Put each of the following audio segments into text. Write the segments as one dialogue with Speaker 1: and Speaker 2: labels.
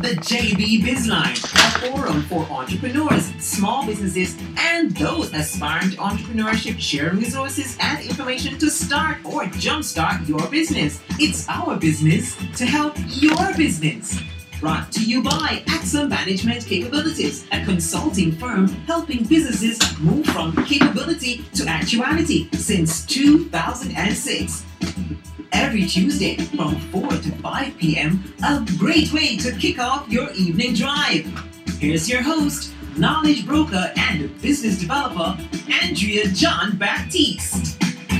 Speaker 1: The JB Bizline, a forum for entrepreneurs, small businesses, and those aspiring to entrepreneurship, sharing resources and information to start or jumpstart your business. It's our business to help your business. Brought to you by Axum Management Capabilities, a consulting firm helping businesses move from capability to actuality since 2006. Every Tuesday from 4 to 5 p.m., a great way to kick off your evening drive. Here's your host, knowledge broker and business developer, Andrea John Baptiste.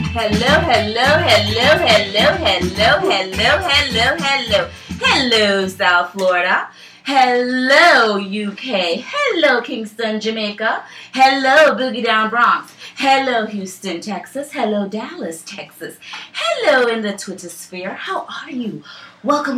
Speaker 2: Hello, South Florida. Hello, UK. Hello, Kingston, Jamaica. Hello, Boogie Down Bronx. Hello, Houston, Texas. Hello, Dallas, Texas. Hello in the Twitter sphere. How are you? Welcome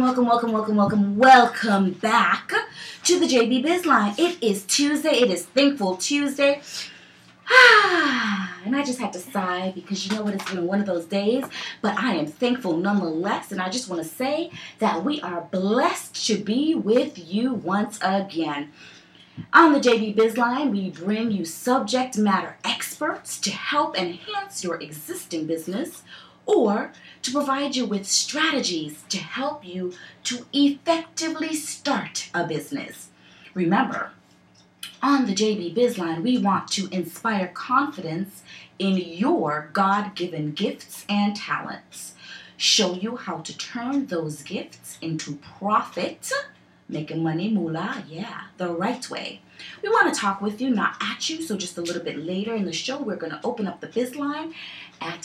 Speaker 2: back to the JB Bizline. It is Tuesday. It is Thankful Tuesday. And I just had to sigh because you know what, it's been one of those days, but I am thankful nonetheless, and I just want to say that we are blessed to be with you once again. On the JB Bizline, we bring you subject matter experts to help enhance your existing business or to provide you with strategies to help you to effectively start a business. Remember, on the JB Bizline, we want to inspire confidence in your God-given gifts and talents, show you how to turn those gifts into profit, making money, moolah, the right way. We want to talk with you, not at you, so just a little bit later in the show, we're going to open up the Bizline at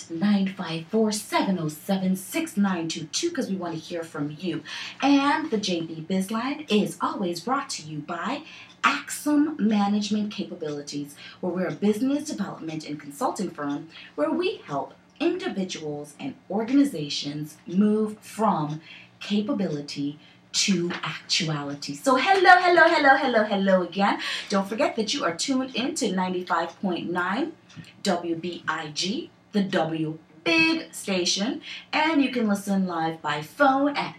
Speaker 2: 954-707-6922 because we want to hear from you. And the JB Bizline is always brought to you by Axum Management Capabilities, where we're a business development and consulting firm where we help individuals and organizations move from capability to actuality. So hello again. Don't forget that you are tuned in to 95.9 WBIG, the W Big Station, and you can listen live by phone at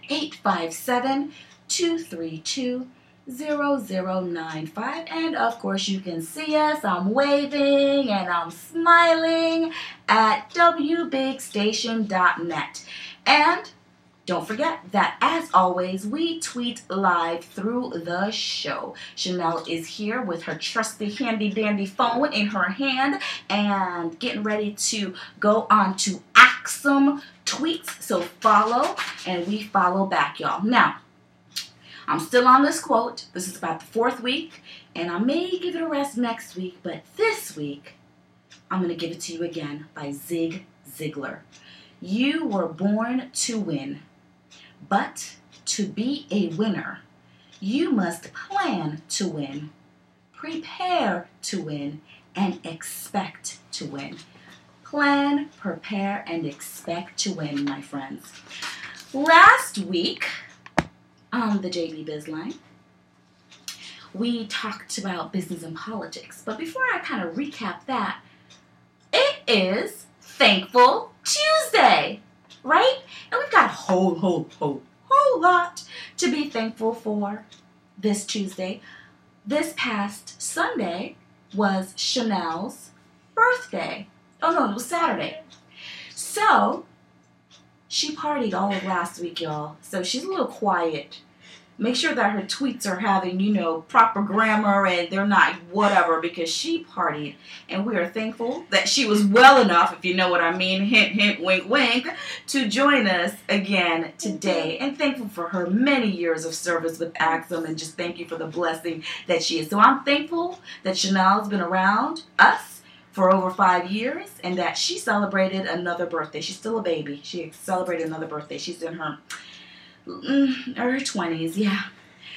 Speaker 2: 857-232-0095, and of course you can see us. I'm waving and I'm smiling at wbigstation.net. And don't forget that, as always, we tweet live through the show. Chanel is here with her trusty handy-dandy phone in her hand and getting ready to go on to Axum Tweets. So follow, and we follow back, y'all. Now, I'm still on this quote. This is about the fourth week, and I may give it a rest next week, but this week, I'm going to give it to you again by Zig Ziglar. You were born to win. But to be a winner, you must plan to win, prepare to win, and expect to win. Plan, prepare, and expect to win, my friends. Last week on the JB Bizline, we talked about business and politics. But before I kind of recap that, it is Thankful Tuesday, right? And we've got a whole lot to be thankful for this Tuesday. This past Sunday was Chanel's birthday. Oh no, it was Saturday. So, she partied all of last week, y'all. So she's a little quiet. Make sure that her tweets are having, proper grammar and they're not whatever, because she partied. And we are thankful that she was well enough, if you know what I mean, hint, hint, wink, wink, to join us again today. And thankful for her many years of service with Axum, and just thank you for the blessing that she is. So I'm thankful that Chanel's been around us for over 5 years and that she celebrated another birthday. She's still a baby. She celebrated another birthday. She's in her 20s, yeah.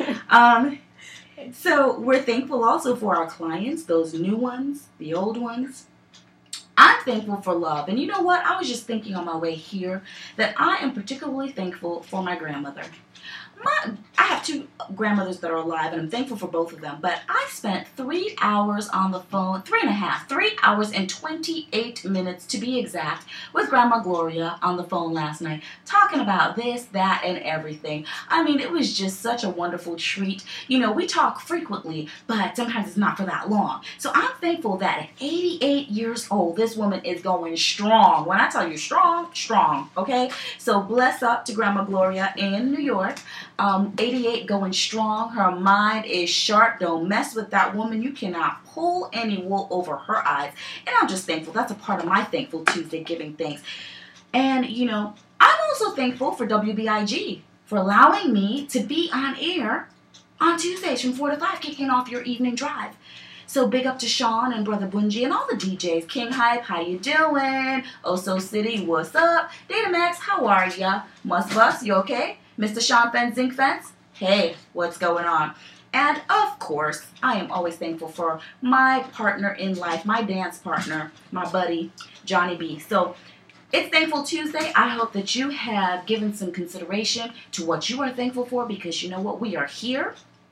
Speaker 2: So we're thankful also for our clients, those new ones, the old ones. I'm thankful for love. And you know what? I was just thinking on my way here that I am particularly thankful for my grandmother. I have two grandmothers that are alive, and I'm thankful for both of them, but I spent 3 hours on the phone, 3.5, 3 hours and 28 minutes to be exact, with Grandma Gloria on the phone last night, talking about this, that, and everything. I mean, it was just such a wonderful treat. You know, we talk frequently, but sometimes it's not for that long. So I'm thankful that at 88 years old, this woman is going strong. When I tell you strong, strong, okay? So bless up to Grandma Gloria in New York. 88 going strong. Her mind is sharp. Don't mess with that woman. You cannot pull any wool over her eyes. And I'm just thankful. That's a part of my Thankful Tuesday, giving thanks. And, you know, I'm also thankful for WBIG for allowing me to be on air on Tuesdays from 4 to 5, kicking off your evening drive. So big up to Sean and Brother Bunji and all the DJs. King Hype, how you doing? Oso City, what's up? Data Max, how are ya? Must Bus, you okay? Mr. Sean Fence, Zinc Fence, hey, what's going on? And of course, I am always thankful for my partner in life, my dance partner, my buddy, Johnny B. So it's Thankful Tuesday. I hope that you have given some consideration to what you are thankful for, because you know what? We are here.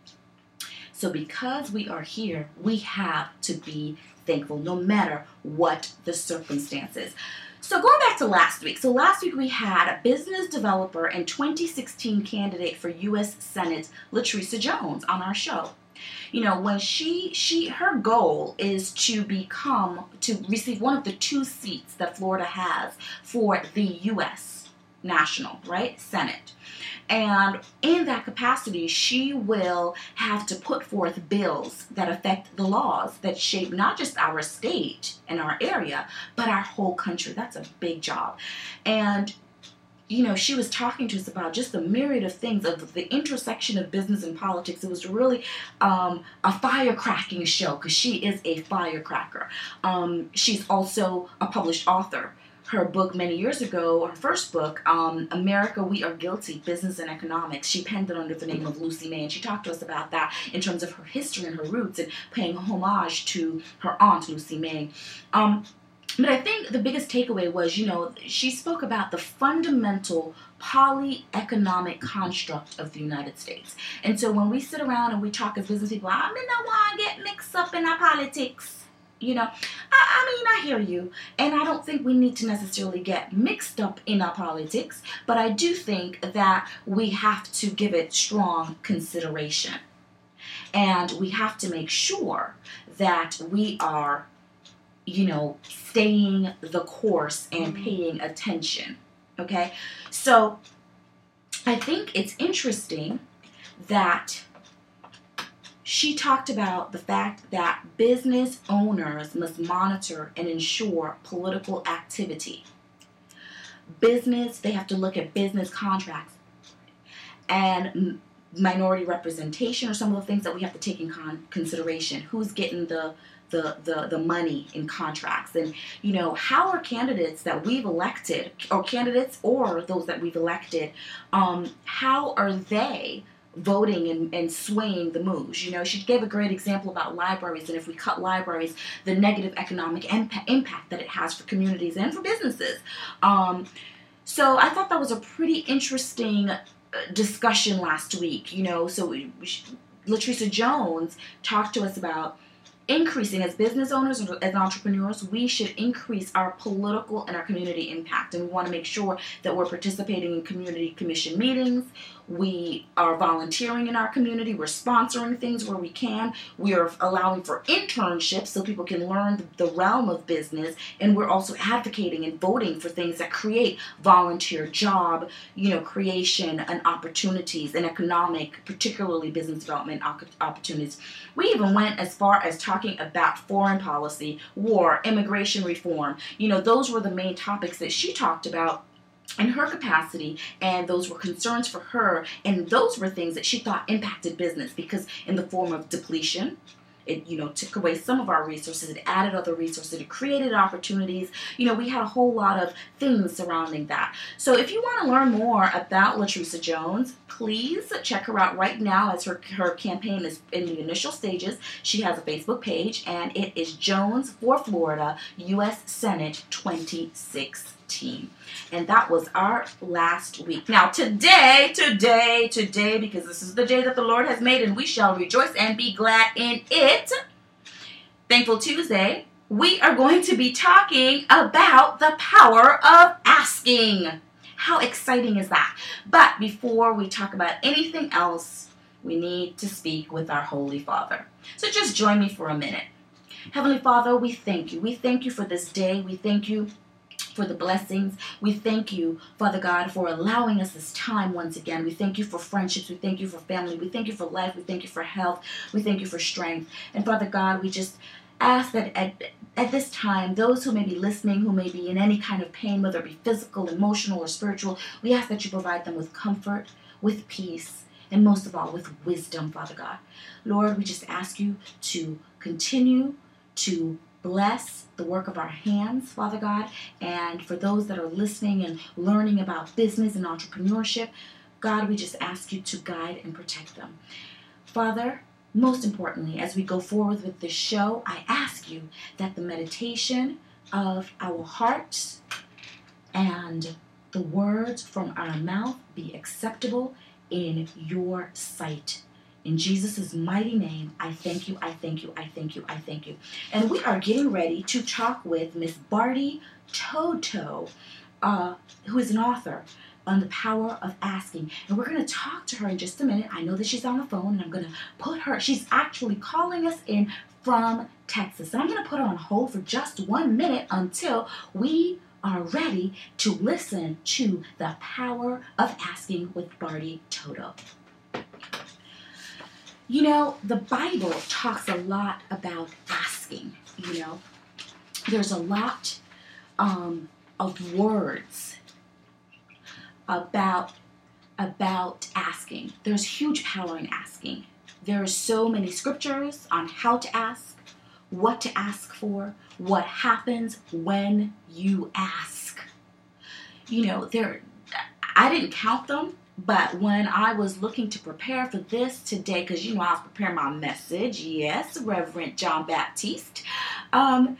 Speaker 2: So because we are here, we have to be thankful no matter what the circumstances. So going back to last week. So last week we had a business developer and 2016 candidate for U.S. Senate, Latresa Jones, on our show. You know, when her goal is to receive one of the 2 seats that Florida has for the U.S. National, right, Senate. And in that capacity, she will have to put forth bills that affect the laws that shape not just our state and our area, but our whole country. That's a big job. And, you know, she was talking to us about just a myriad of things, of the intersection of business and politics. It was really a firecracking show, because she is a firecracker. She's also a published author. Her book many years ago, her first book, America, We Are Guilty, Business and Economics, she penned it under the name of Lucy May, and she talked to us about that in terms of her history and her roots, and paying homage to her aunt, Lucy May. But I think the biggest takeaway was, you know, she spoke about the fundamental polyeconomic construct of the United States. And so when we sit around and we talk as business people, I mean, I want to get mixed up in our politics. You know, I hear you, and I don't think we need to necessarily get mixed up in our politics, but I do think that we have to give it strong consideration, and we have to make sure that we are, you know, staying the course and paying attention, okay? So I think it's interesting that she talked about the fact that business owners must monitor and ensure political activity. They have to look at business contracts and minority representation are some of the things that we have to take in consideration. Who's getting the money in contracts, and you know, how are candidates that we've elected, or candidates or those that we've elected, how are they voting and swaying the moves? You know, she gave a great example about libraries, and if we cut libraries, the negative economic impact that it has for communities and for businesses. So I thought that was a pretty interesting discussion last week. You know, so Latresa Jones talked to us about increasing, as business owners and as entrepreneurs, we should increase our political and our community impact. And we want to make sure that we're participating in community commission meetings. We are volunteering in our community. We're sponsoring things where we can. We are allowing for internships so people can learn the realm of business. And we're also advocating and voting for things that create volunteer job, you know, creation and opportunities and economic, particularly business development opportunities. We even went as far as talking about foreign policy, war, immigration reform. You know, those were the main topics that she talked about in her capacity, and those were concerns for her, and those were things that she thought impacted business, because in the form of depletion, it, you know, took away some of our resources, it added other resources, it created opportunities. You know, we had a whole lot of things surrounding that. So if you want to learn more about Latresa Jones, please check her out right now, as her campaign is in the initial stages. She has a Facebook page, and it is Jones for Florida, U.S. Senate 2016. team. And that was our last week. Now today, because this is the day that the Lord has made and we shall rejoice and be glad in it, Thankful Tuesday, we are going to be talking about the power of asking. How exciting is that? But before we talk about anything else, we need to speak with our Holy Father. So just join me for a minute. Heavenly Father, we thank you. We thank you for this day. We thank you for the blessings. We thank you, Father God, for allowing us this time once again. We thank you for friendships. We thank you for family. We thank you for life. We thank you for health. We thank you for strength. And Father God, we just ask that at this time, those who may be listening, who may be in any kind of pain, whether it be physical, emotional, or spiritual, we ask that you provide them with comfort, with peace, and most of all, with wisdom, Father God. Lord, we just ask you to continue to bless the work of our hands, Father God, and for those that are listening and learning about business and entrepreneurship, God, we just ask you to guide and protect them. Father, most importantly, as we go forward with this show, I ask you that the meditation of our hearts and the words from our mouth be acceptable in your sight. In Jesus' mighty name, I thank you, I thank you, I thank you, I thank you. And we are getting ready to talk with Miss Barty Toto, who is an author on the power of asking. And we're going to talk to her in just a minute. I know that she's on the phone, and I'm going to put her, she's actually calling us in from Texas. And I'm going to put her on hold for just 1 minute until we are ready to listen to the power of asking with Barty Toto. You know, the Bible talks a lot about asking, you know. There's a lot of words about asking. There's huge power in asking. There are so many scriptures on how to ask, what to ask for, what happens when you ask. You know, I didn't count them. But when I was looking to prepare for this today, because, you know, I was preparing my message, yes, Reverend John Baptiste, I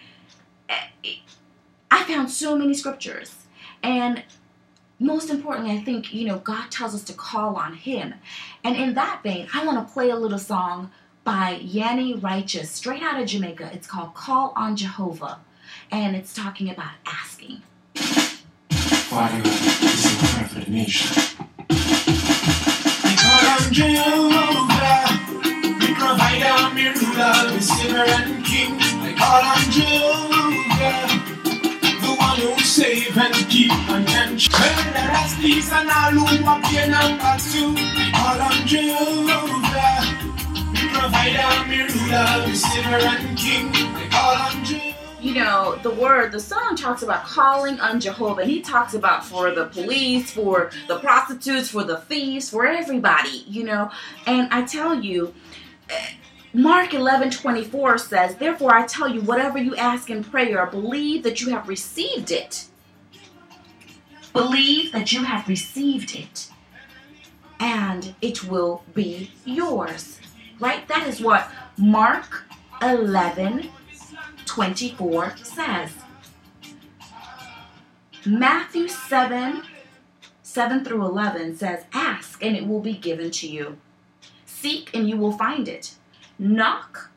Speaker 2: found so many scriptures. And most importantly, I think, you know, God tells us to call on him. And in that vein, I want to play a little song by Yanni Righteous, straight out of Jamaica. It's called Call on Jehovah. And it's talking about asking.
Speaker 3: Father, this is a prayer for the nation. Call on Jehovah, the provider, my ruler, the savior and king. I call on Jehovah, the one who save and keep and can change. The rest these and all who appear number two. I call on Jehovah, the provider, my ruler, the savior and king. I call on Jehovah.
Speaker 2: You know, the song talks about calling on Jehovah, and he talks about for the police, for the prostitutes, for the thieves, for everybody, you know. And I tell you, Mark 11:24 says, therefore I tell you, whatever you ask in prayer, believe that you have received it. Believe that you have received it, and it will be yours. Right? That is what Mark 11:24 says. Matthew 7:7-11 says, ask and it will be given to you. Seek and you will find it. Knock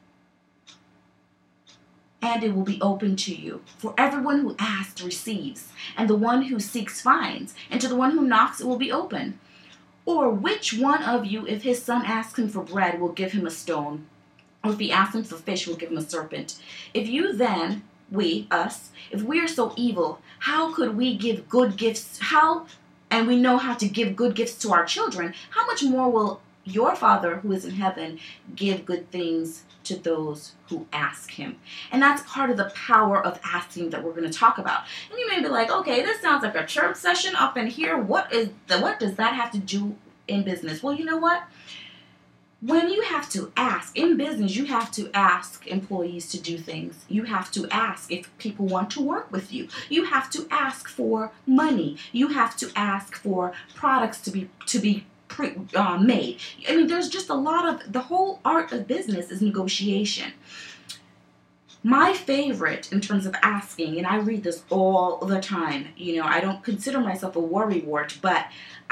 Speaker 2: and it will be open to you. For everyone who asks receives, and the one who seeks finds, and to the one who knocks it will be open. Or which one of you, if his son asks him for bread, will give him a stone? Or if he asks him for fish, will give him a serpent? If you then, if we are so evil, how could we give good gifts? And we know how to give good gifts to our children, how much more will your Father who is in heaven give good things to those who ask him? And that's part of the power of asking that we're going to talk about. And you may be like, okay, this sounds like a church session up in here. What does that have to do in business? Well, you know what? When you have to ask, in business, you have to ask employees to do things. You have to ask if people want to work with you. You have to ask for money. You have to ask for products to be made. I mean, there's just a lot of, the whole art of business is negotiation. My favorite in terms of asking, and I read this all the time, I don't consider myself a worrywart, but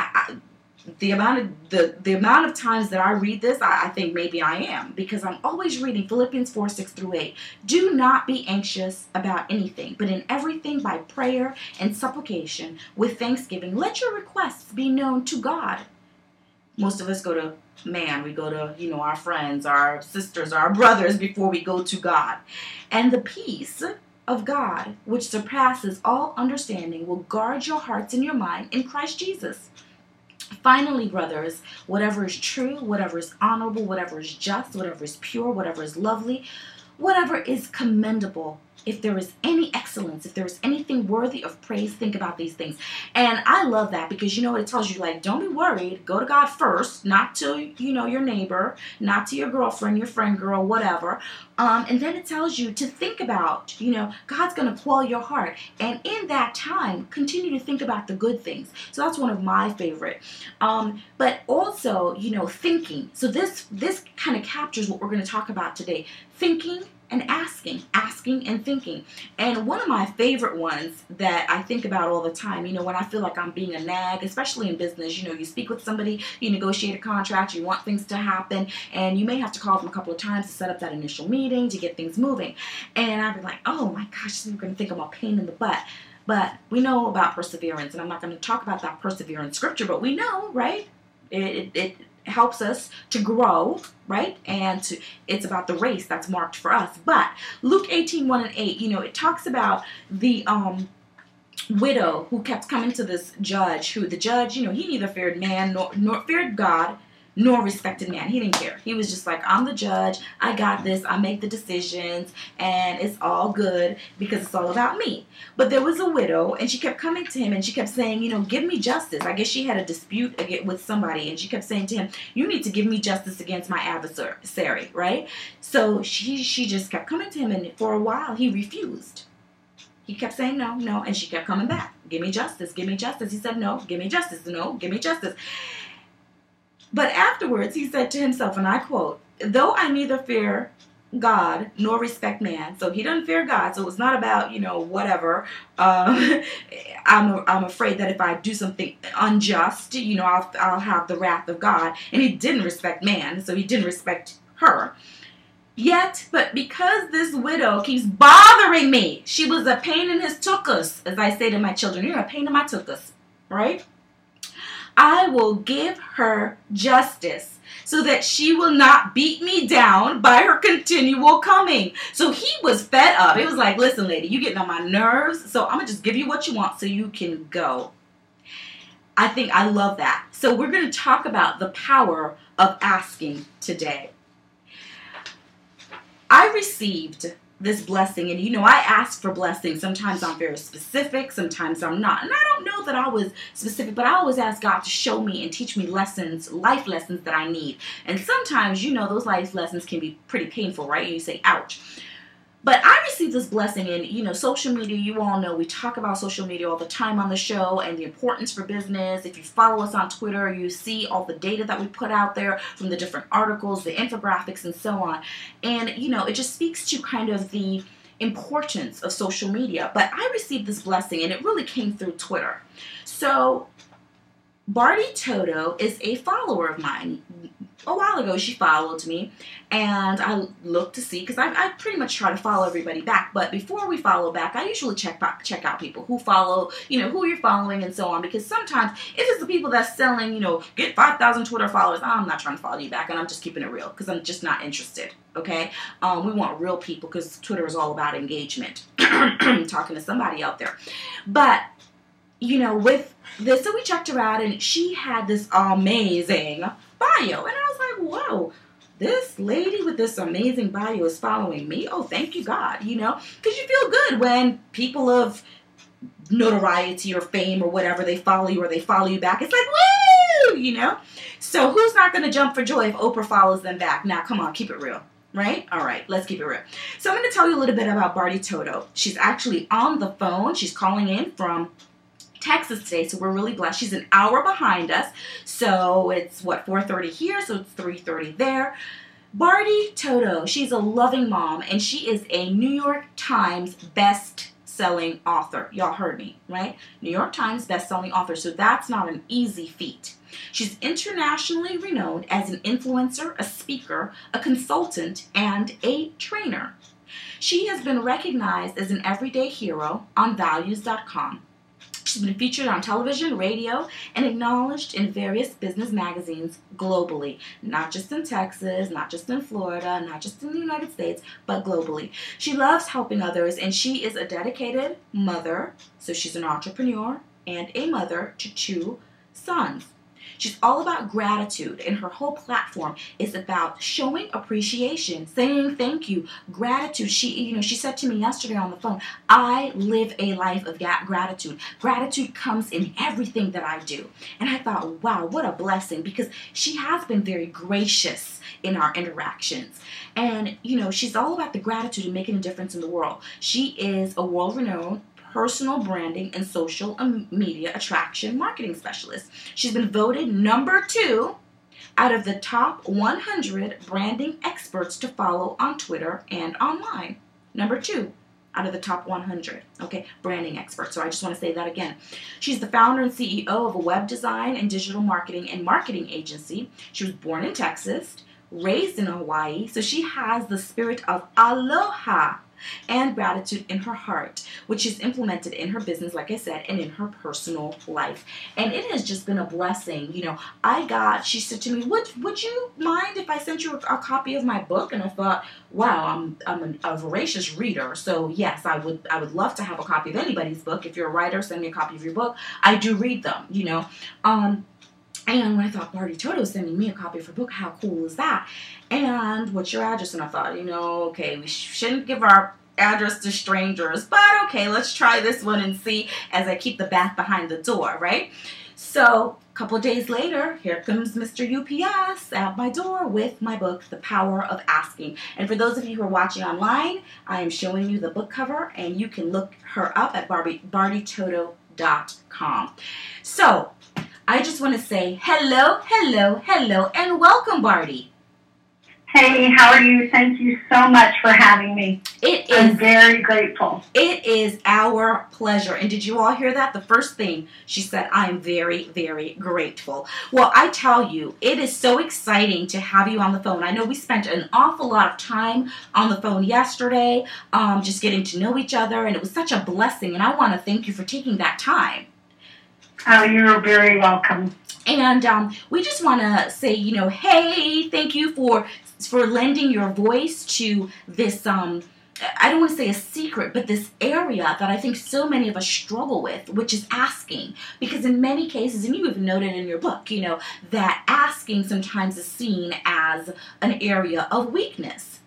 Speaker 2: the amount of times that I read this, I think maybe I am, because I'm always reading Philippians 4:6-8. Do not be anxious about anything, but in everything by prayer and supplication with thanksgiving, let your requests be known to God. Most of us go to man. We go to, our friends, our sisters, our brothers before we go to God. And the peace of God, which surpasses all understanding, will guard your hearts and your mind in Christ Jesus. Finally, brothers, whatever is true, whatever is honorable, whatever is just, whatever is pure, whatever is lovely, whatever is commendable, if there is any excellence, if there is anything worthy of praise, think about these things. And I love that because, it tells you, don't be worried. Go to God first, not to, your neighbor, not to your girlfriend, your friend girl, whatever. And then it tells you to think about, God's going to quell your heart. And in that time, continue to think about the good things. So that's one of my favorite. But also, thinking. So this kind of captures what we're going to talk about today. Thinking and asking and thinking. And one of my favorite ones that I think about all the time, when I feel like I'm being a nag, especially in business, you speak with somebody, you negotiate a contract, you want things to happen, and you may have to call them a couple of times to set up that initial meeting to get things moving. And I'd be like, oh my gosh, you're going to think I'm a pain in the butt. But we know about perseverance, and I'm not going to talk about that perseverance scripture, but we know, right? It helps us to grow, right? And it's about the race that's marked for us. But Luke 18:1-8, it talks about the widow who kept coming to this judge, who the judge, he neither feared man nor feared God, nor respected man. He didn't care. He was just like, I'm the judge. I got this. I make the decisions. And it's all good because it's all about me. But there was a widow, and she kept coming to him, and she kept saying, give me justice. I guess she had a dispute with somebody, and she kept saying to him, you need to give me justice against my adversary, right? So she just kept coming to him, and for a while, he refused. He kept saying no, and she kept coming back. Give me justice. Give me justice. He said, no, give me justice. No, give me justice. But afterwards, he said to himself, and I quote, though I neither fear God nor respect man. So he doesn't fear God. So it's not about, whatever. I'm afraid that if I do something unjust, I'll have the wrath of God. And he didn't respect man. So he didn't respect her. Yet, but because this widow keeps bothering me, she was a pain in his tuchus, as I say to my children. You're a pain in my tuchus, right? I will give her justice so that she will not beat me down by her continual coming. So he was fed up. It was like, listen, lady, you're getting on my nerves, so I'm going to just give you what you want so you can go. I think I love that. So we're going to talk about the power of asking today. I received this blessing, and I ask for blessings. Sometimes I'm very specific, sometimes I'm not. And I don't know that I was specific, but I always ask God to show me and teach me lessons, life lessons that I need. And sometimes, those life lessons can be pretty painful, right? And you say, ouch. But I received this blessing, and social media, you all know, we talk about social media all the time on the show and the importance for business. If you follow us on Twitter, you see all the data that we put out there from the different articles, the infographics, and so on. And, it just speaks to kind of the importance of social media. But I received this blessing, and it really came through Twitter. So Barty Toto is a follower of mine. A while ago, she followed me, and I looked to see, because I pretty much try to follow everybody back, but before we follow back, I usually check out people who follow, who you're following and so on, because sometimes, if it's the people that's selling, get 5,000 Twitter followers, I'm not trying to follow you back, and I'm just keeping it real, because I'm just not interested, okay? We want real people, because Twitter is all about engagement, talking to somebody out there, but with this, so we checked her out, and she had this amazing bio, and I was like, whoa, this lady with this amazing bio is following me. Oh, thank you, God, because you feel good when people of notoriety or fame or whatever, they follow you or they follow you back. It's like, woo, So who's not going to jump for joy if Oprah follows them back? Now, come on, keep it real. Right? All right, let's keep it real. So I'm going to tell you a little bit about Barty Toto. She's actually on the phone. She's calling in from Texas today, so we're really blessed. She's an hour behind us, so it's 4:30 here, so it's 3:30 there. Bardi Toto, she's a loving mom, and she is a New York Times best-selling author. Y'all heard me, right? New York Times best-selling author, so that's not an easy feat. She's internationally renowned as an influencer, a speaker, a consultant, and a trainer. She has been recognized as an everyday hero on Values.com. She's been featured on television, radio, and acknowledged in various business magazines globally. Not just in Texas, not just in Florida, not just in the United States, but globally. She loves helping others, and she is a dedicated mother. So she's an entrepreneur and a mother to 2 sons. She's all about gratitude, and her whole platform is about showing appreciation, saying thank you, gratitude. She said to me yesterday on the phone, I live a life of gratitude. Gratitude comes in everything that I do. And I thought, wow, what a blessing, because she has been very gracious in our interactions. And, she's all about the gratitude and making a difference in the world. She is a world-renowned personal branding and social media attraction marketing specialist. She's been voted number 2 out of the top 100 branding experts to follow on Twitter and online. Number 2 out of the top 100, branding experts. So I just want to say that again. She's the founder and CEO of a web design and digital marketing agency. She was born in Texas, raised in Hawaii, so she has the spirit of aloha and gratitude in her heart, which is implemented in her business, like I said, and in her personal life. And it has just been a blessing. She said to me, would you mind if I sent you a copy of my book? And I thought, wow, I'm a voracious reader. So yes, I would love to have a copy of anybody's book. If you're a writer, send me a copy of your book. I do read them, And when I thought, Bardi Toto sending me a copy of her book, how cool is that? And what's your address? And I thought, we shouldn't give our address to strangers, but okay, let's try this one and see, as I keep the bat behind the door, right? So a couple of days later, here comes Mr. UPS at my door with my book, The Power of Asking. And for those of you who are watching online, I am showing you the book cover, and you can look her up at barditoto.com. So I just want to say hello, and welcome, Bardi.
Speaker 4: Hey, how are you? Thank you so much for having me. I'm very grateful.
Speaker 2: It is our pleasure. And did you all hear that? The first thing she said, I am very, very grateful. Well, I tell you, it is so exciting to have you on the phone. I know we spent an awful lot of time on the phone yesterday, just getting to know each other, and it was such a blessing, and I want to thank you for taking that time.
Speaker 4: Oh, you're very welcome.
Speaker 2: And we just want to say, hey, thank you for lending your voice to this, I don't want to say a secret, but this area that I think so many of us struggle with, which is asking. Because in many cases, and you even noted in your book, that asking sometimes is seen as an area of weakness.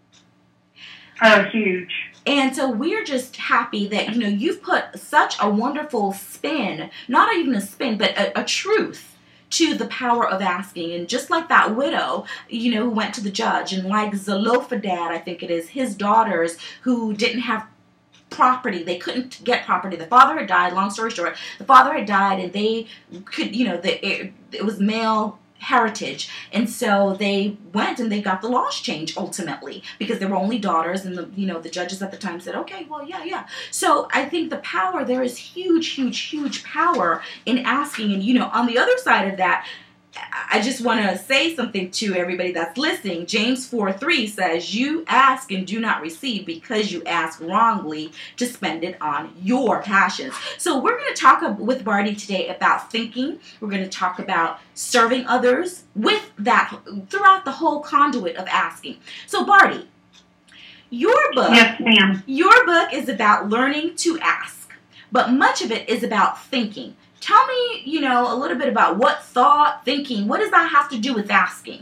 Speaker 4: Oh, huge.
Speaker 2: And so we're just happy that, you've put such a wonderful spin, not even a spin, but a truth to the power of asking. And just like that widow, who went to the judge, and like Zelophehad, I think it is, his daughters who didn't have property, they couldn't get property. The father had died, long story short, the father had died, and they could, it was male heritage, and so they went and they got the laws changed ultimately, because there were only daughters, and the judges at the time said, okay, well, yeah. So I think the power, there is huge power in asking. And on the other side of that, I just want to say something to everybody that's listening. James 4:3 says, you ask and do not receive because you ask wrongly to spend it on your passions. So we're going to talk with Bardi today about thinking. We're going to talk about serving others with that throughout the whole conduit of asking. So Bardi, your book,
Speaker 4: yes, ma'am.
Speaker 2: Your book is about learning to ask, but much of it is about thinking. Tell me, a little bit about thinking, what does that have to do with asking?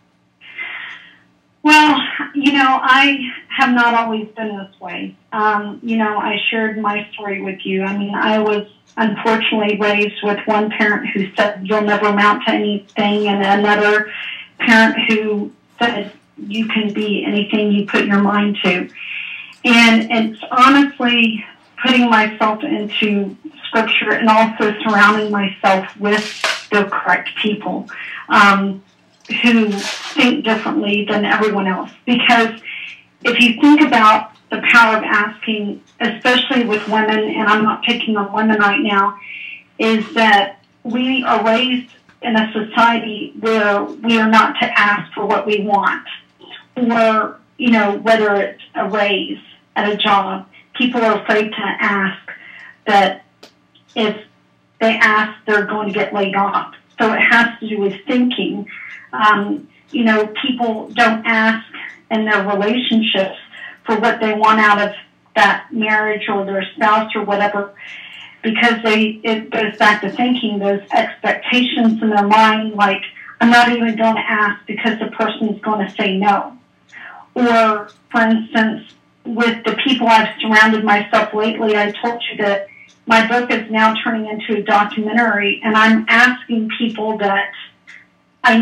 Speaker 4: Well, I have not always been this way. I shared my story with you. I mean, I was unfortunately raised with one parent who said, you'll never amount to anything, and another parent who said, you can be anything you put your mind to. And it's honestly putting myself into Scripture and also surrounding myself with the correct people. who think differently than everyone else. Because if you think about the power of asking, especially with women, and I'm not picking on women right now, is that we are raised in a society where we are not to ask for what we want, or, you know, whether it's a raise at a job. People are afraid to ask that if they ask, they're going to get laid off. So it has to do with thinking. You know, people don't ask in their relationships for what they want out of that marriage or their spouse or whatever, because it goes back to thinking, those expectations in their mind, like, I'm not even going to ask because the person is going to say no. Or, for instance, with the people I've surrounded myself lately, I told you that my book is now turning into a documentary, and I'm asking people that I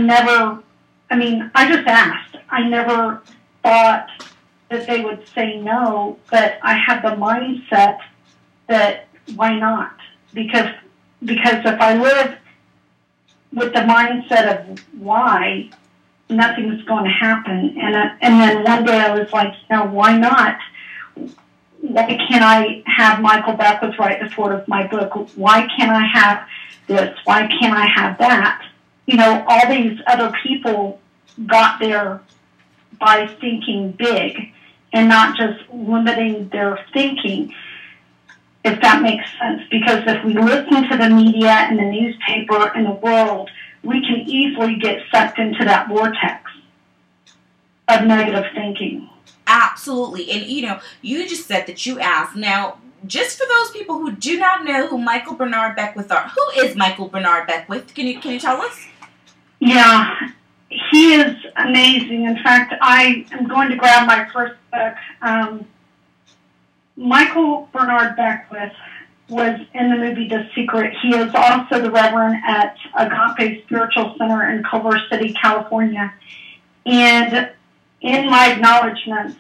Speaker 4: just asked. I never thought that they would say no, but I had the mindset that why not? Because if I live with the mindset of why, nothing's going to happen. And then one day I was like, no, why not? Why can't I have Michael Beckwith write the foreword of my book? Why can't I have this? Why can't I have that? You know, all these other people got there by thinking big and not just limiting their thinking, if that makes sense. Because if we listen to the media and the newspaper and the world, we can easily get sucked into that vortex of negative thinking.
Speaker 2: Absolutely. And, you know, you just said that you asked. Now, just for those people who do not know who Michael Bernard Beckwith are, who is Michael Bernard Beckwith? Can you tell us?
Speaker 4: Yeah, he is amazing. In fact, I am going to grab my first book. Michael Bernard Beckwith was in the movie The Secret. He is also the Reverend at Agape Spiritual Center in Culver City, California. And in my acknowledgments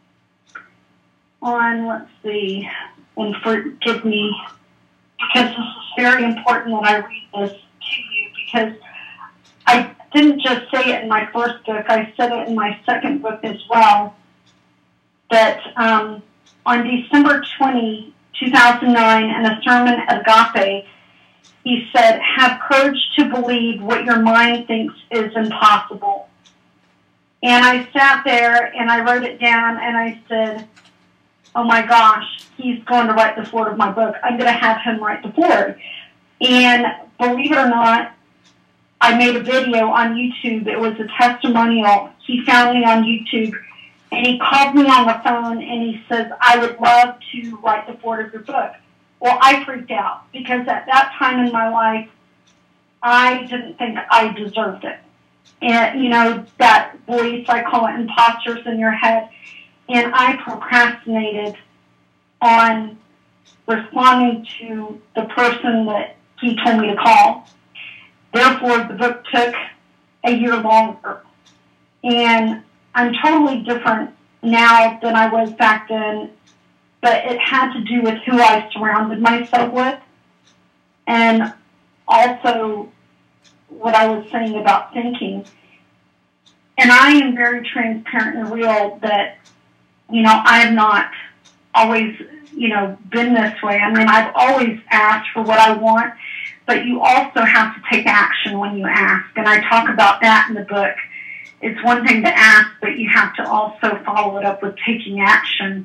Speaker 4: on, let's see, and forgive me, because this is very important that I read this to you, because I didn't just say it in my first book, I said it in my second book as well, that on December 20, 2009, in a sermon at Agape, he said, have courage to believe what your mind thinks is impossible. And I sat there and I wrote it down and I said, oh my gosh, he's going to write the foreword of my book. I'm going to have him write the foreword. And believe it or not, I made a video on YouTube. It was a testimonial. He found me on YouTube and he called me on the phone and he says, I would love to write the foreword of your book. Well, I freaked out because at that time in my life, I didn't think I deserved it. And, you know, that voice, I call it imposters in your head. And I procrastinated on responding to the person that he told me to call. Therefore, the book took a year longer. And I'm totally different now than I was back then, but it had to do with who I surrounded myself with, and also what I was saying about thinking. And I am very transparent and real that, you know, I have not always, you know, been this way. I mean, I've always asked for what I want, but you also have to take action when you ask. And I talk about that in the book. It's one thing to ask, but you have to also follow it up with taking action.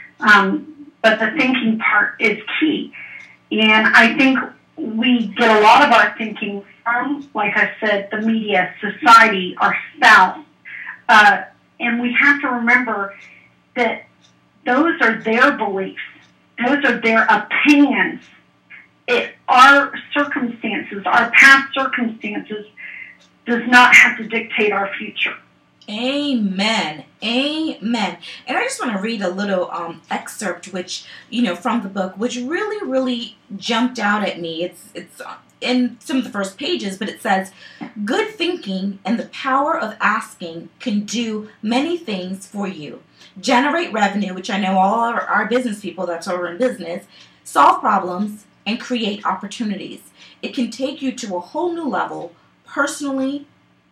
Speaker 4: But the thinking part is key. And I think we get a lot of our thinking from, like I said, the media, society, our spouse. And we have to remember that those are their beliefs. Those are their opinions. Our circumstances, our past circumstances, does not have to dictate our future.
Speaker 2: Amen. Amen. And I just want to read a little excerpt, which, you know, from the book, which really, really jumped out at me. It's in some of the first pages, but it says, good thinking and the power of asking can do many things for you. Generate revenue, which I know all our business people, that's why we're in business, solve problems, and create opportunities. It can take you to a whole new level, personally,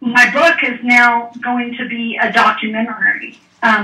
Speaker 4: my book is now going to be a documentary,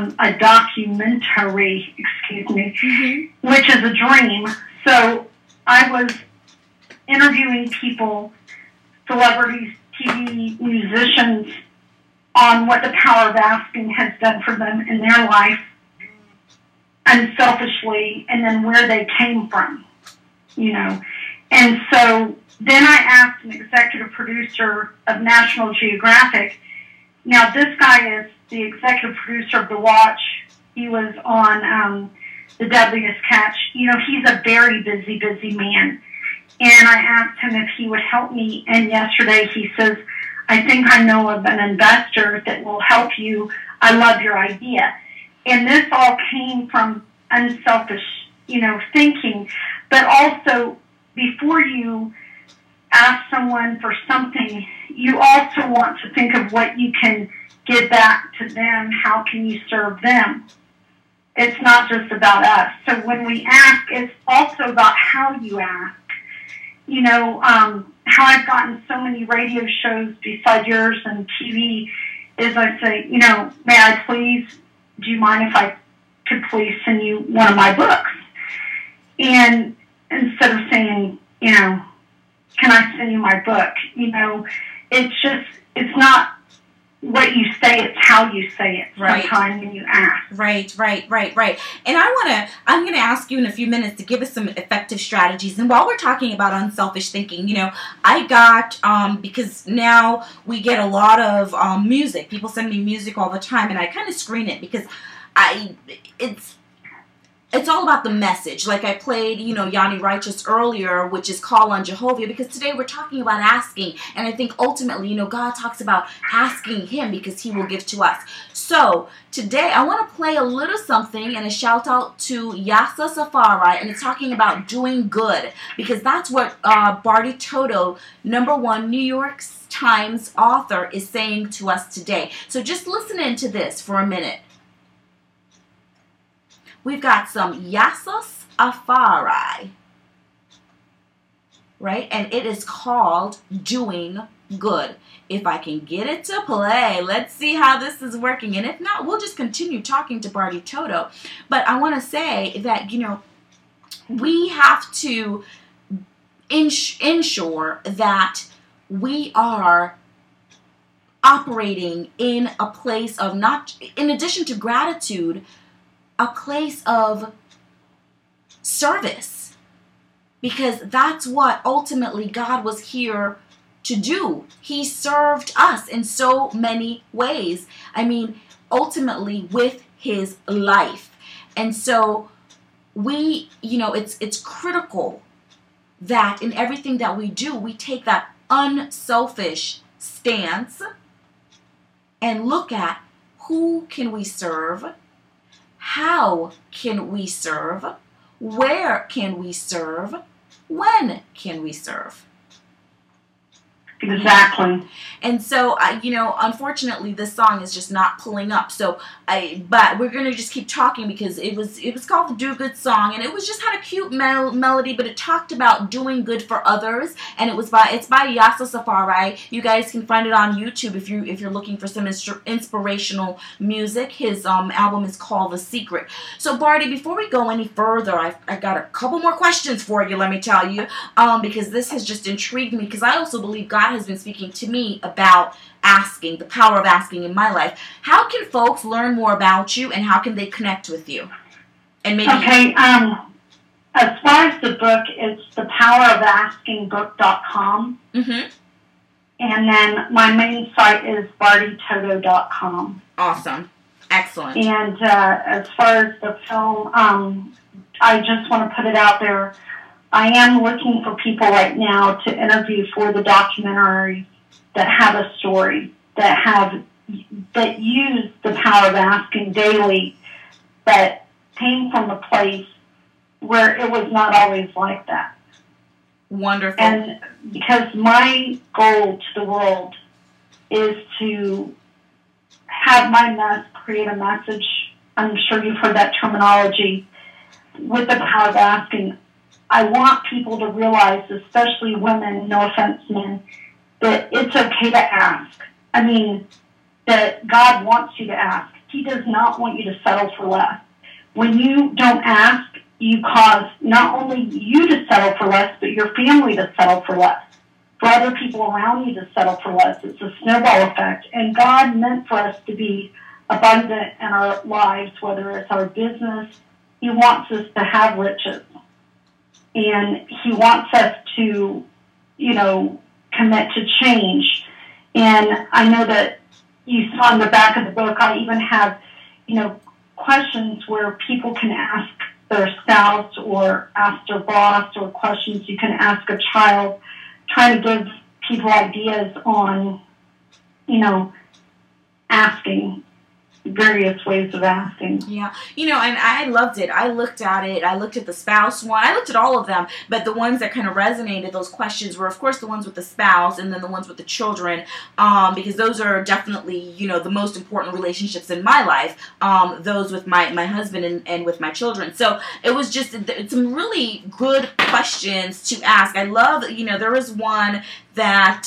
Speaker 4: excuse me, which is a dream. So I was interviewing people, celebrities, TV, musicians, on what the power of asking has done for them in their life, unselfishly, and then where they came from, you know. And so then I asked an executive producer of National Geographic. Now, this guy is the executive producer of The Watch. He was on The Deadliest Catch. You know, he's a very busy, busy man. And I asked him if he would help me. And yesterday he says, I think I know of an investor that will help you. I love your idea. And this all came from unselfish, you know, thinking. But also, before you ask someone for something, you also want to think of what you can give back to them. How can you serve them? It's not just about us. So when we ask, it's also about how you ask. You know, how I've gotten so many radio shows beside yours and TV is I say, you know, may I please, do you mind if I could please send you one of my books? And instead of saying, you know, can I send you my book? You know, it's not what you say, it's how you say it sometimes when you ask.
Speaker 2: Right. And I'm going to ask you in a few minutes to give us some effective strategies. And while we're talking about unselfish thinking, you know, I got, because now we get a lot of music. People send me music all the time, and I kind of screen it because it's all about the message. Like I played, you know, Yanni Righteous earlier, which is Call on Jehovah, because today we're talking about asking. And I think ultimately, you know, God talks about asking Him because He will give to us. So today I want to play a little something and a shout out to Yasa Safari, and it's talking about doing good, because that's what Barty Toto, #1 New York Times author, is saying to us today. So just listen into this for a minute. We've got some Yassos Afari, right? And it is called Doing Good. If I can get it to play, let's see how this is working. And if not, we'll just continue talking to Barty Toto. But I want to say that, you know, we have to ensure that we are operating in a place of not, in addition to gratitude, a place of service, because that's what ultimately God was here to do. He served us in so many ways. I mean, ultimately with His life. And so we, you know, it's critical that in everything that we do, we take that unselfish stance and look at who can we serve, how can we serve, where can we serve, when can we serve.
Speaker 4: Exactly.
Speaker 2: And so, you know, unfortunately, this song is just not pulling up. So, but we're gonna just keep talking because it was called the Do Good song, and it was just had a cute melody, but it talked about doing good for others, and it's by Yasa Safari. You guys can find it on YouTube if you're looking for some inspirational music. His album is called The Secret. So, Barty, before we go any further, I got a couple more questions for you. Let me tell you, because this has just intrigued me. Because I also believe God has been speaking to me about asking, the power of asking in my life. How can folks learn more about you, and how can they connect with you? And maybe
Speaker 4: as far as the book, it's thepowerofasking.book.com.
Speaker 2: Mm-hmm.
Speaker 4: And then my main site is bartytoto.com.
Speaker 2: Awesome. Excellent.
Speaker 4: And as far as the film, I just want to put it out there. I am looking for people right now to interview for the documentary that have a story, that use the power of asking daily, but came from a place where it was not always like that.
Speaker 2: Wonderful.
Speaker 4: And because my goal to the world is to have create a message. I'm sure you've heard that terminology with the power of asking. I want people to realize, especially women, no offense men, that it's okay to ask. I mean, that God wants you to ask. He does not want you to settle for less. When you don't ask, you cause not only you to settle for less, but your family to settle for less, for other people around you to settle for less. It's a snowball effect. And God meant for us to be abundant in our lives, whether it's our business. He wants us to have riches. And He wants us to, commit to change. And I know that you saw in the back of the book, I even have, questions where people can ask their spouse or ask their boss, or questions you can ask a child, trying to give people ideas on, asking, various ways of asking.
Speaker 2: Yeah. And I loved it. I looked at it. I looked at the spouse one. I looked at all of them. But the ones that kind of resonated, those questions were, of course, the ones with the spouse, and then the ones with the children, because those are definitely, the most important relationships in my life, those with my husband and with my children. So it was just some really good questions to ask. I love, there was one that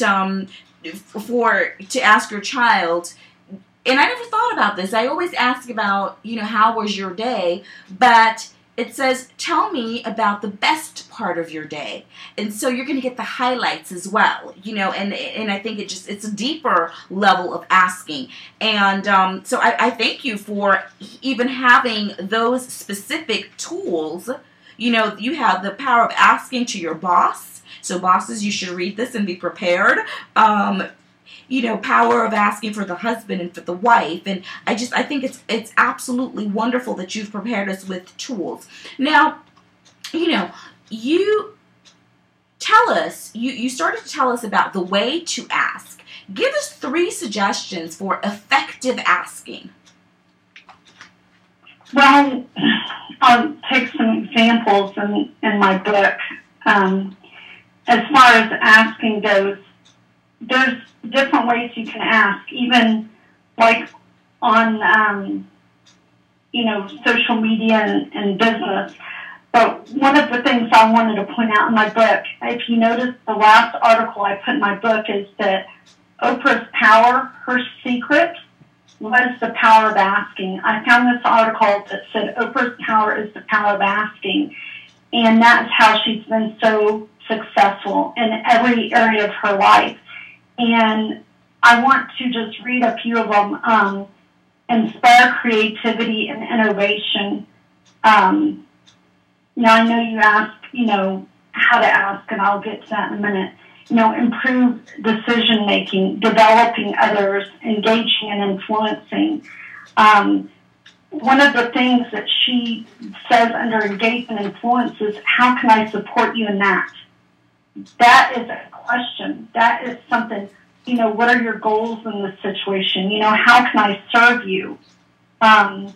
Speaker 2: to ask your child. And I never thought about this. I always ask about, how was your day? But it says, tell me about the best part of your day. And so you're going to get the highlights as well, and I think it's a deeper level of asking. And so I thank you for even having those specific tools. You have the power of asking to your boss. So bosses, you should read this and be prepared. Power of asking for the husband and for the wife. And I think it's absolutely wonderful that you've prepared us with tools. Now, you tell us, you started to tell us about the way to ask. Give us 3 suggestions for effective asking.
Speaker 4: Well, I'll take some examples in my book. As far as asking goes, there's different ways you can ask, even like on, social media and business. But one of the things I wanted to point out in my book, if you notice, the last article I put in my book is that Oprah's power, her secret, was the power of asking. I found this article that said Oprah's power is the power of asking. And that's how she's been so successful in every area of her life. And I want to just read a few of them. Inspire creativity and innovation. Now, I know you asked, how to ask, and I'll get to that in a minute. Improve decision-making, developing others, engaging and influencing. One of the things that she says under engage and influence is, how can I support you in that? That is a question. That is something, what are your goals in this situation? How can I serve you? And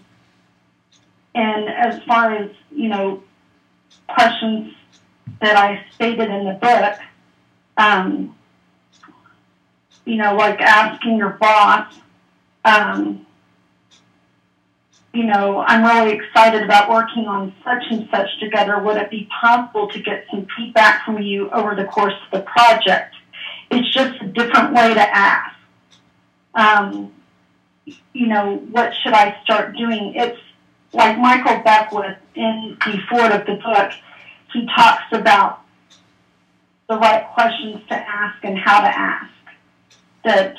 Speaker 4: as far as, questions that I stated in the book, like asking your boss, I'm really excited about working on such and such together. Would it be possible to get some feedback from you over the course of the project? It's just a different way to ask. What should I start doing? It's like Michael Beckwith in the foreword of the book. He talks about the right questions to ask and how to ask. That,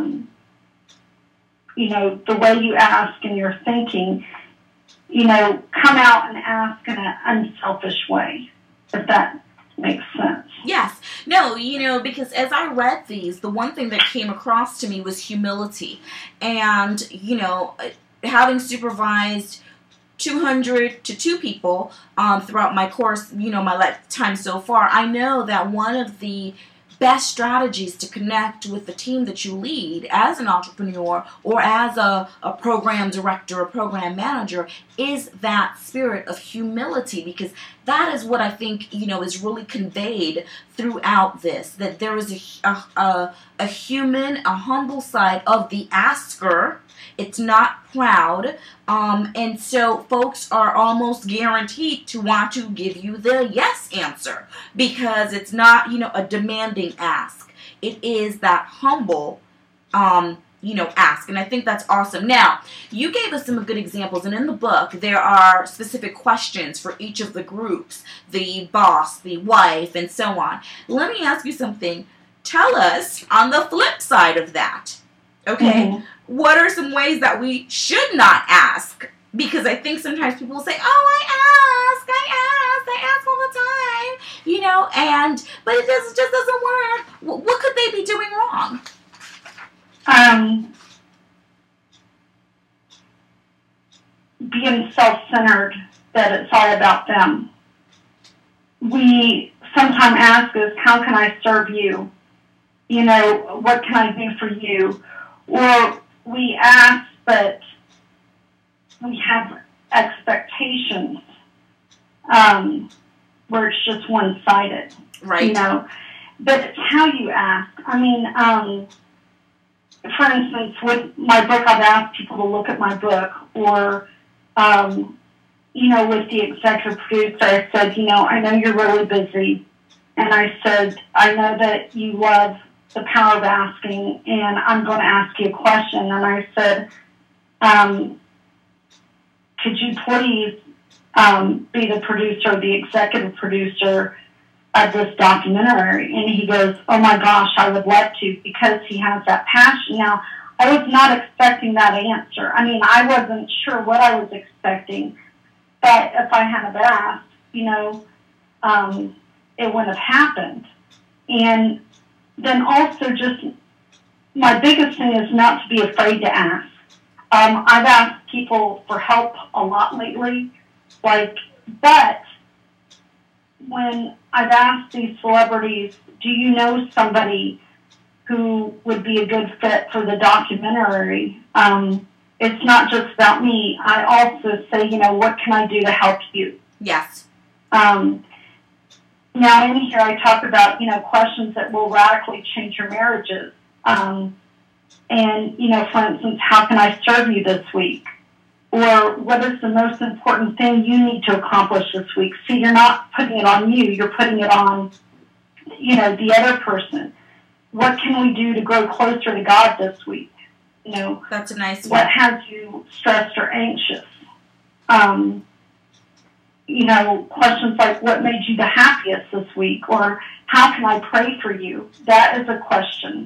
Speaker 4: the way you ask and your thinking, come out and ask in an unselfish way, if that makes sense.
Speaker 2: Yes. No, because as I read these, the one thing that came across to me was humility. And, having supervised 200 to 2 people throughout my course, my lifetime so far, I know that one of the best strategies to connect with the team that you lead as an entrepreneur or as a program director or program manager is that spirit of humility, because that is what I think, is really conveyed throughout this, that there is a human, a humble side of the asker. It's not proud, and so folks are almost guaranteed to want to give you the yes answer, because it's not, a demanding ask. It is that humble ask. And I think that's awesome. Now, you gave us some good examples, and in the book, there are specific questions for each of the groups, the boss, the wife, and so on. Let me ask you something. Tell us on the flip side of that, okay? What are some ways that we should not ask? Because I think sometimes people will say, oh, I ask all the time, but it just doesn't work. What could they be doing wrong?
Speaker 4: Being self-centered, that it's all about them. We sometimes ask us, how can I serve you? What can I do for you? Or we ask, but we have expectations where it's just one-sided.
Speaker 2: Right.
Speaker 4: But it's how you ask. I mean, for instance, with my book, I've asked people to look at my book, or, with the executive producer, I said, I know you're really busy, and I said, I know that you love the power of asking, and I'm going to ask you a question, and I said, could you please be the producer, the executive producer of this documentary? And he goes, oh my gosh, I would love to, because he has that passion. Now, I was not expecting that answer. I mean, I wasn't sure what I was expecting, but if I hadn't asked, it wouldn't have happened. And then also just my biggest thing is not to be afraid to ask. I've asked people for help a lot lately, but when I've asked these celebrities, do you know somebody who would be a good fit for the documentary? It's not just about me. I also say, what can I do to help you?
Speaker 2: Yes.
Speaker 4: Now in here I talk about, questions that will radically change your marriages. And, for instance, how can I serve you this week? Or what is the most important thing you need to accomplish this week? See, you're not putting it on you. You're putting it on, the other person. What can we do to grow closer to God this week?
Speaker 2: That's a nice one.
Speaker 4: What has you stressed or anxious? Questions like, what made you the happiest this week? Or how can I pray for you? That is a question.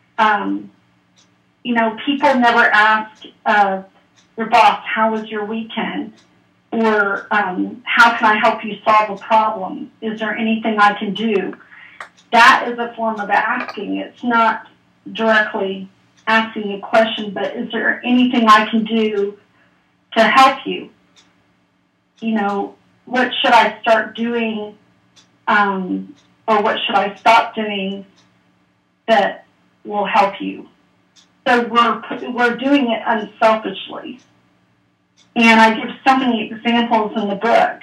Speaker 4: People never ask their boss, how was your weekend? Or how can I help you solve a problem? Is there anything I can do? That is a form of asking. It's not directly asking a question, but is there anything I can do to help you? What should I start doing, or what should I stop doing that will help you? So we're doing it unselfishly. And I give so many examples in the book.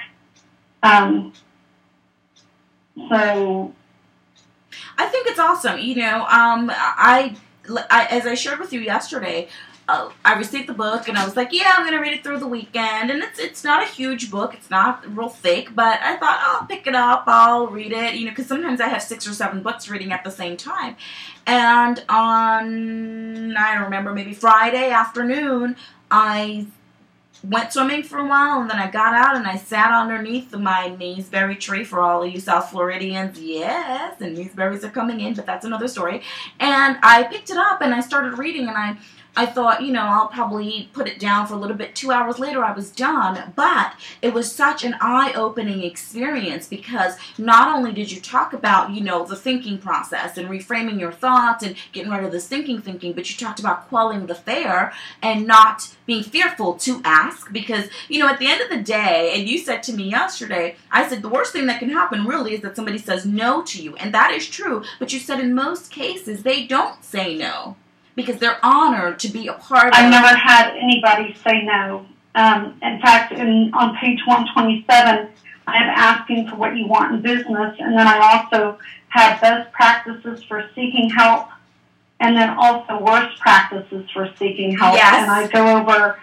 Speaker 4: So
Speaker 2: I think it's awesome. I as I shared with you yesterday, I received the book and I was like, yeah, I'm going to read it through the weekend. And it's not a huge book. It's not real thick, but I thought I'll pick it up. I'll read it, because sometimes I have 6 or 7 books reading at the same time. And on, I don't remember, maybe Friday afternoon, I went swimming for a while, and then I got out and I sat underneath my Meansberry tree. For all of you South Floridians, yes, and Meansberries are coming in, but that's another story. And I picked it up and I started reading, and I thought, I'll probably put it down for a little bit. 2 hours later, I was done. But it was such an eye-opening experience, because not only did you talk about, the thinking process and reframing your thoughts and getting rid of the stinking thinking, but you talked about quelling the fear and not being fearful to ask. Because, at the end of the day, and you said to me yesterday, I said the worst thing that can happen really is that somebody says no to you. And that is true. But you said in most cases, they don't say no, because they're honored to be a part of it.
Speaker 4: I never had anybody say no. In fact, on page 127, I have asking for what you want in business, and then I also have best practices for seeking help, and then also worst practices for seeking help.
Speaker 2: Yes.
Speaker 4: And I go over,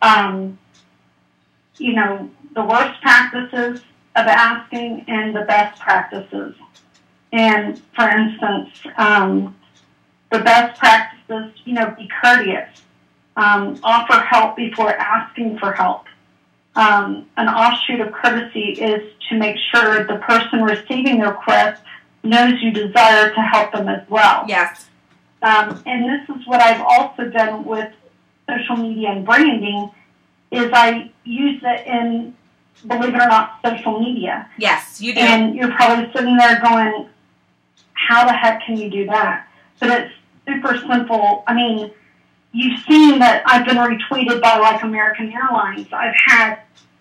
Speaker 4: the worst practices of asking and the best practices. And, for instance, the best practice this, be courteous. Offer help before asking for help. An offshoot of courtesy is to make sure the person receiving the request knows you desire to help them as well.
Speaker 2: Yes.
Speaker 4: And this is what I've also done with social media and branding, is I use it in, believe it or not, social media.
Speaker 2: Yes, you do.
Speaker 4: And you're probably sitting there going, how the heck can you do that? But it's super simple. I mean, you've seen that I've been retweeted by, like, American Airlines. I've had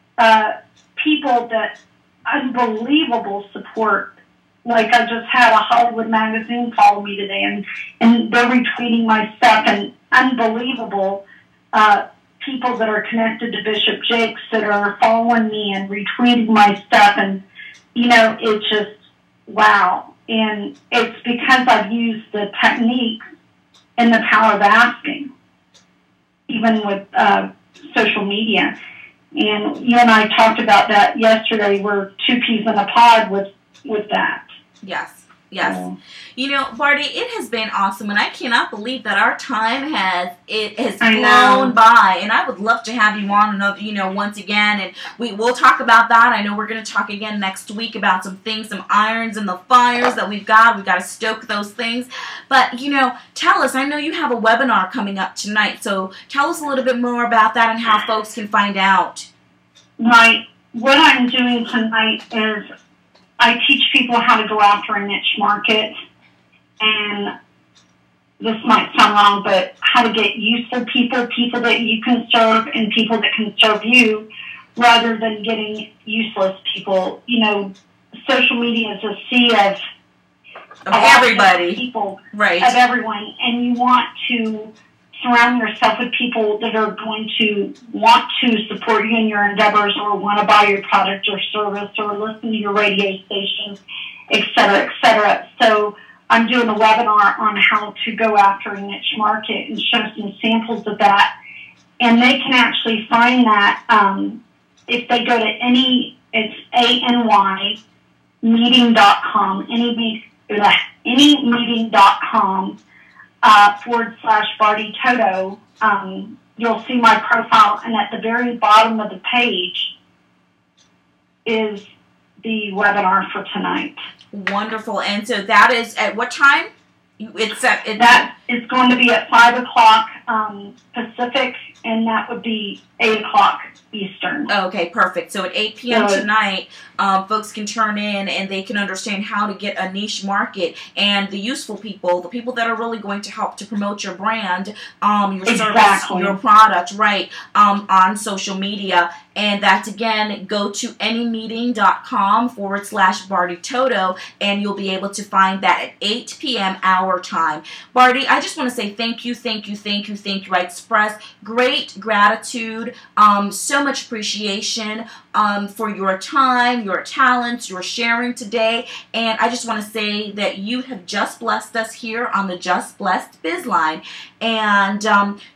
Speaker 4: people that unbelievable support. Like, I just had a Hollywood magazine follow me today, and they're retweeting my stuff, and unbelievable people that are connected to Bishop Jakes that are following me and retweeting my stuff, and, it's just, wow. And it's because I've used the techniques and the power of asking, even with social media. And you and I talked about that yesterday. We're two peas in a pod with that.
Speaker 2: Yes. Barty, it has been awesome, and I cannot believe that our time has flown by. And I would love to have you on once again, and we'll talk about that. I know we're going to talk again next week about some things, some irons in the fires that we've got. We've got to stoke those things. But tell us. I know you have a webinar coming up tonight, so tell us a little bit more about that and how folks can find out.
Speaker 4: Right. What I'm doing tonight is I teach people how to go after a niche market, and this might sound wrong, but how to get useful people that you can serve, and people that can serve you, rather than getting useless people. Social media is a sea of
Speaker 2: everybody,
Speaker 4: people,
Speaker 2: right?
Speaker 4: Of everyone, and you want to surround yourself with people that are going to want to support you in your endeavors, or want to buy your product or service, or listen to your radio station, et cetera, et cetera. So I'm doing a webinar on how to go after a niche market and show some samples of that. And they can actually find that if they go to it's anymeeting.com, anymeeting.com, /Barty Toto, you'll see my profile, and at the very bottom of the page is the webinar for tonight.
Speaker 2: Wonderful. And so that is at what time?
Speaker 4: That is going to be at 5 o'clock Pacific, and that would be 8 o'clock Eastern.
Speaker 2: Okay, perfect. So at 8 p.m. tonight, folks can turn in and they can understand how to get a niche market, and the useful people, the people that are really going to help to promote your brand, your service, your product, right, on social media. And that's, again, go to anymeeting.com /Barty Toto, and you'll be able to find that at 8 p.m. our time. Barty, I just want to say thank you. I express great gratitude, so much appreciation for your time, your talents, your sharing today. And I just want to say that you have just blessed us here on the Just Blessed Bizline. And,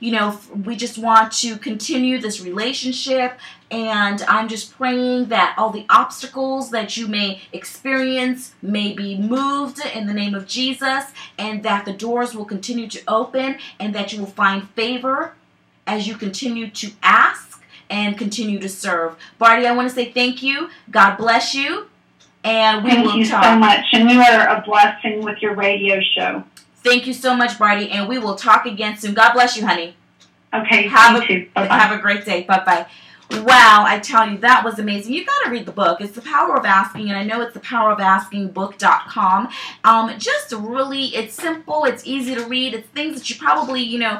Speaker 2: we just want to continue this relationship. And I'm just praying that all the obstacles that you may experience may be moved in the name of Jesus, and that the doors will continue to open, and that you will find favor as you continue to ask and continue to serve. Barty, I want to say thank you. God bless you. And we will talk. Thank you so
Speaker 4: much. And you are a blessing with your radio show.
Speaker 2: Thank you so much, Barty. And we will talk again soon. God bless you, honey.
Speaker 4: Okay.
Speaker 2: Have a great day. Bye-bye. Wow, I tell you, that was amazing. You've got to read the book. It's The Power of Asking, and I know it's thepowerofasking.book.com. Just really, it's simple, it's easy to read. It's things that you probably, know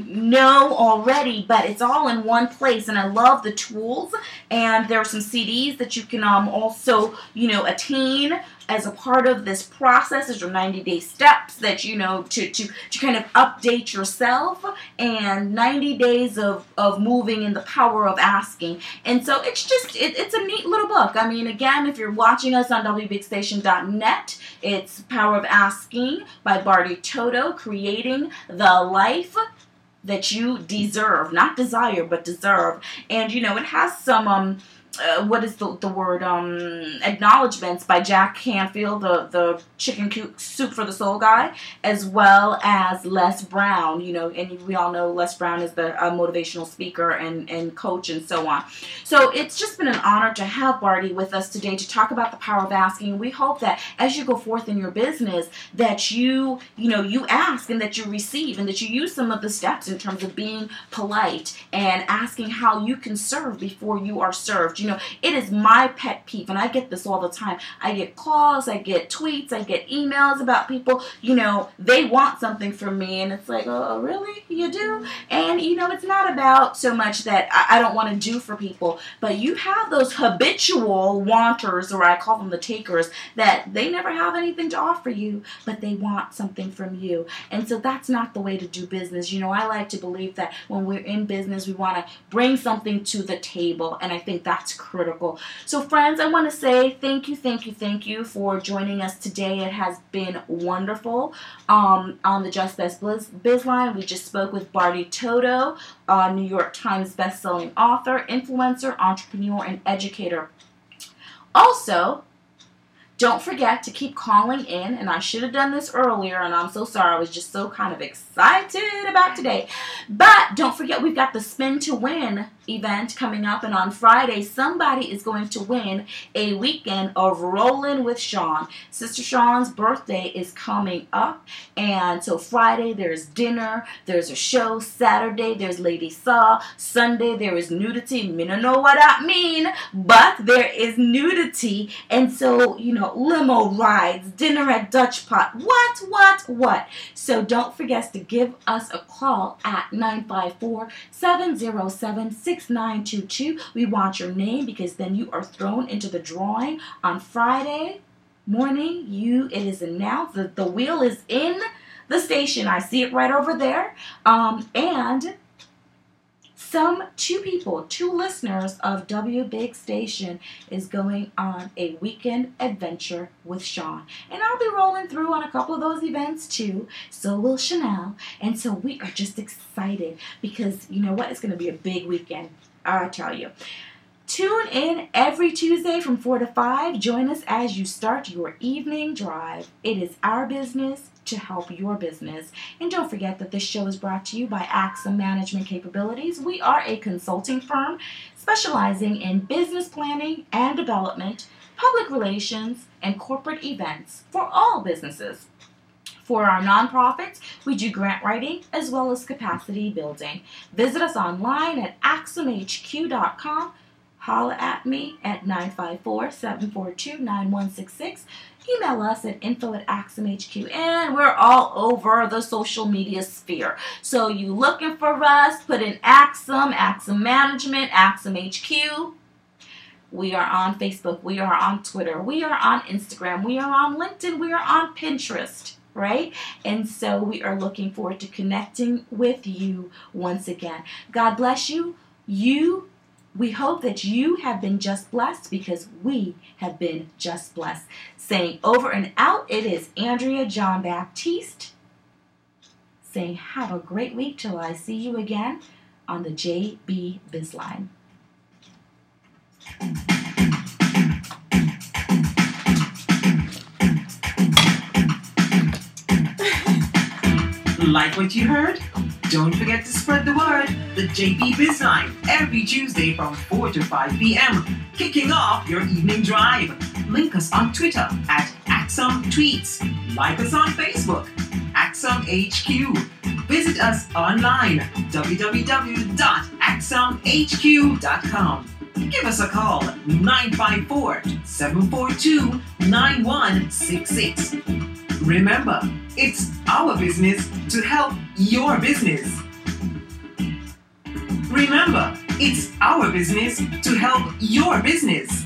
Speaker 2: already, but it's all in one place, and I love the tools. And there are some CDs that you can also, attain as a part of this process. Is your 90-day steps that, to kind of update yourself, and 90 days of moving in the power of asking. And so it's just, it's a neat little book. I mean, again, if you're watching us on WBigStation.net, it's Power of Asking by Barty Toto, creating the life that you deserve, not desire, but deserve. And, it has some what is the word, acknowledgments by Jack Canfield, the chicken soup for the soul guy, as well as Les Brown, and we all know Les Brown is the motivational speaker and coach and so on. So it's just been an honor to have Barty with us today to talk about the power of asking. We hope that as you go forth in your business, that you ask and that you receive and that you use some of the steps in terms of being polite and asking how you can serve before you are served. It is my pet peeve, and I get this all the time. I get calls, I get tweets, I get emails about people, they want something from me, and it's like, oh, really? You do? And, it's not about so much that I don't want to do for people, but you have those habitual wanters, or I call them the takers, that they never have anything to offer you, but they want something from you. And so that's not the way to do business. I like to believe that when we're in business, we want to bring something to the table, and I think that's critical. So friends, I want to say thank you for joining us today. It has been wonderful. On the Just Best Biz Line, we just spoke with Barty Toto, New York Times bestselling author, influencer, entrepreneur, and educator. Also, don't forget to keep calling in, and I should have done this earlier, and I'm so sorry. I was just so kind of excited about today. But don't forget, we've got the Spin to Win event coming up, and on Friday, somebody is going to win a weekend of Rollin' with Sean. Sister Sean's birthday is coming up, and so Friday there's dinner, there's a show. Saturday there's Lady Saw. Sunday there is nudity. Me don't know what that mean, but there is nudity, and so, limo rides, dinner at Dutch Pot, what? So don't forget to give us a call at 954-707-6922. We want your name, because then you are thrown into the drawing on Friday morning. It is announced that the wheel is in the station. I see it right over there. And two listeners of W Big Station is going on a weekend adventure with Sean. And I'll be rolling through on a couple of those events too. So will Chanel. And so we are just excited, because you know what? It's going to be a big weekend, I tell you. Tune in every Tuesday from 4 to 5. Join us as you start your evening drive. It is our business to help your business. And don't forget that this show is brought to you by AXA Management Capabilities. We are a consulting firm specializing in business planning and development, public relations, and corporate events for all businesses. For our nonprofits, we do grant writing as well as capacity building. Visit us online at axamhq.com. Holla at me at 954-742-9166. Email us at info@axamhq, and we're all over the social media sphere. So you looking for us, put in Axam Management, Axam HQ. We are on Facebook, we are on Twitter, we are on Instagram, we are on LinkedIn, we are on Pinterest, right? And so we are looking forward to connecting with you once again. God bless you. We hope that you have been just blessed, because we have been just blessed. Saying over and out, it is Andrea John Baptiste saying have a great week till I see you again on the JB Bizline.
Speaker 1: Like what you heard? Don't forget to spread the word. The JB Bizline, every Tuesday from 4 to 5 p.m. Kicking off your evening drive. Link us on Twitter at Axam Tweets. Like us on Facebook, Axam HQ. Visit us online, www.axamhq.com. Give us a call, 954-742-9166. Remember, it's our business to help your business. Remember, it's our business to help your business.